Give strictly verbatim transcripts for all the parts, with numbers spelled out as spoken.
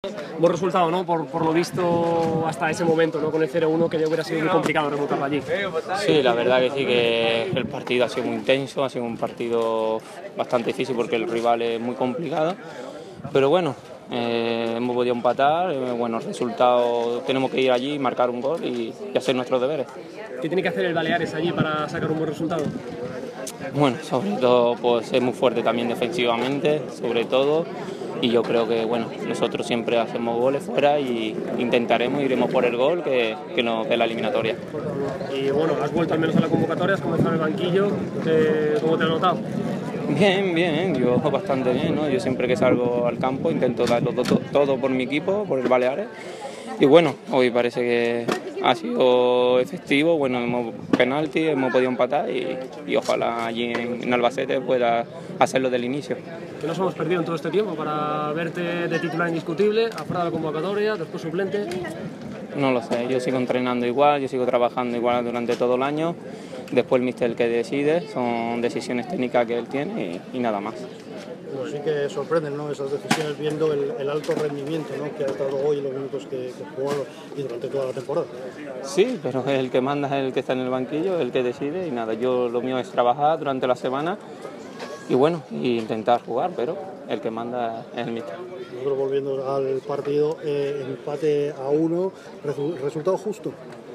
Buen resultado, ¿no? Por, por lo visto hasta ese momento, ¿no? Con el cero uno, que ya hubiera sido muy complicado remontarlo allí. Sí, la verdad que sí, que el partido ha sido muy intenso, ha sido un partido bastante difícil porque el rival es muy complicado, pero bueno, eh, hemos podido empatar, eh, bueno, el resultado, tenemos que ir allí, marcar un gol y, y hacer nuestros deberes. ¿Qué tiene que hacer el Baleares allí para sacar un buen resultado? Bueno, sobre todo pues es muy fuerte también defensivamente, sobre todo, y yo creo que bueno, nosotros siempre hacemos goles fuera y intentaremos, iremos por el gol que, que, no, que es la eliminatoria. Y bueno, has vuelto al menos a la convocatoria, has comenzado en el banquillo, eh, ¿cómo te has notado? Bien, bien, yo bastante bien, ¿no? Yo siempre que salgo al campo intento darlo todo, todo por mi equipo, por el Baleares. Y bueno, hoy parece que ha sido efectivo, bueno, hemos penalti, hemos podido empatar y, y ojalá allí en, en Albacete pueda hacerlo del inicio. ¿Qué nos hemos perdido en todo este tiempo para verte de titular indiscutible, afuera de la convocatoria, después suplente? No lo sé, yo sigo entrenando igual, yo sigo trabajando igual durante todo el año. Después el míster el que decide, son decisiones técnicas que él tiene y, y nada más. Pero sí que sorprenden, ¿no?, esas decisiones viendo el, el alto rendimiento, ¿no?, que ha estado hoy en los minutos que, que jugó y durante toda la temporada. Sí, pero el que manda es el que está en el banquillo, el que decide y nada, yo lo mío es trabajar durante la semana y bueno, y intentar jugar, pero el que manda es el míster. Nosotros volviendo al partido, eh, empate a uno, resu resultado justo.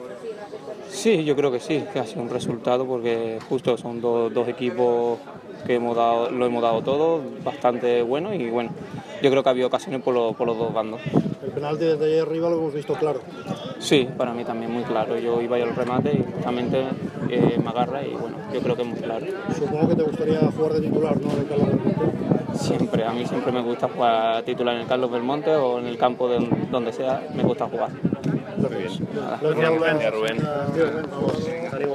Sí, yo creo que sí, que ha sido un resultado porque justo son do, dos equipos que hemos dado, lo hemos dado todo, bastante bueno y bueno, yo creo que ha habido ocasiones por, lo, por los dos bandos. El penalti desde ahí arriba lo hemos visto claro. Sí, para mí también muy claro, yo iba al remate y justamente eh, me agarra y bueno, yo creo que es muy claro. Supongo que te gustaría jugar de titular, ¿no?, en el Carlos Belmonte. Siempre, a mí siempre me gusta jugar titular en el Carlos Belmonte o en el campo de donde sea, me gusta jugar. Muy bien. Nada. Gracias, Rubén. Rubén. Rubén.